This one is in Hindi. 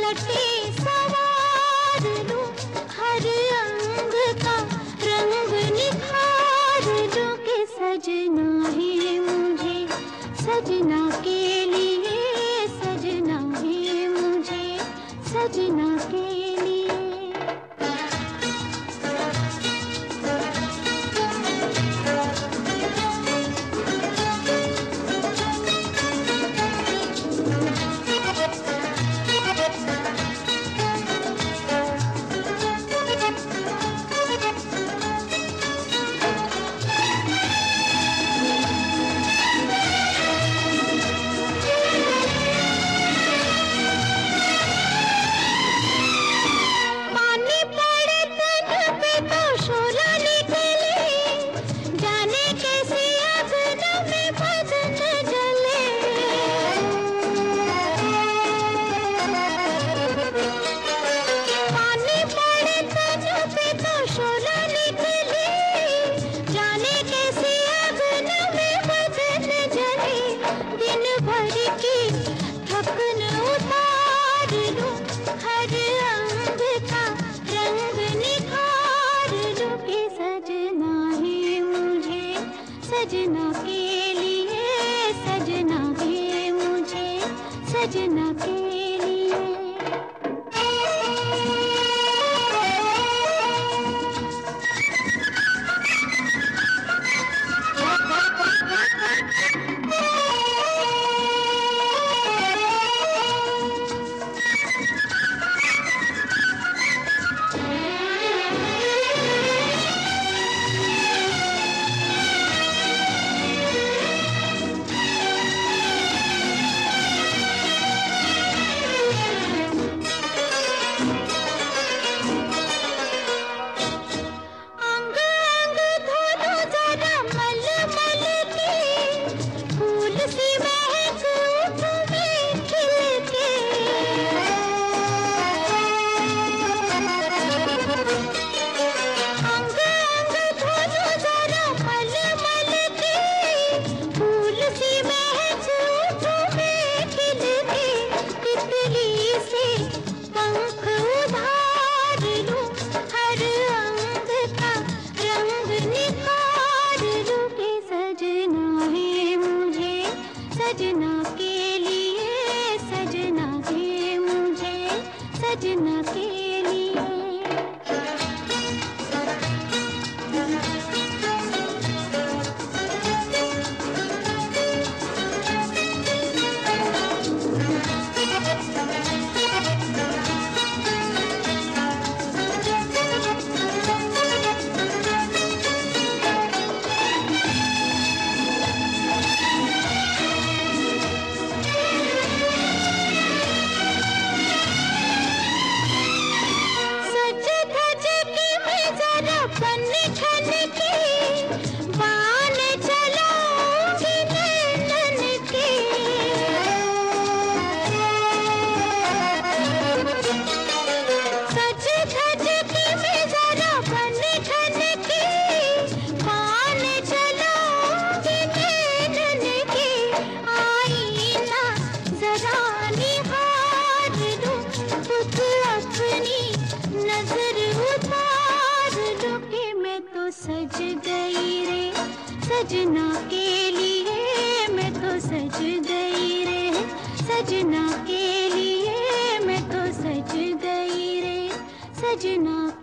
लटे सवार लूं, हर अंग का रंग निखार लूं कि सजना है मुझे, सजना के लिए, सजना है मुझे, सजना के लिए। सजना के लिए, सजना है मुझे, सजना के लिए। सजना के लिए, सजना है मुझे, सजना के लिए। सज गई रे सजना के लिए, मैं तो सज गई रे सजना के लिए, मैं तो सज गई रे सजना।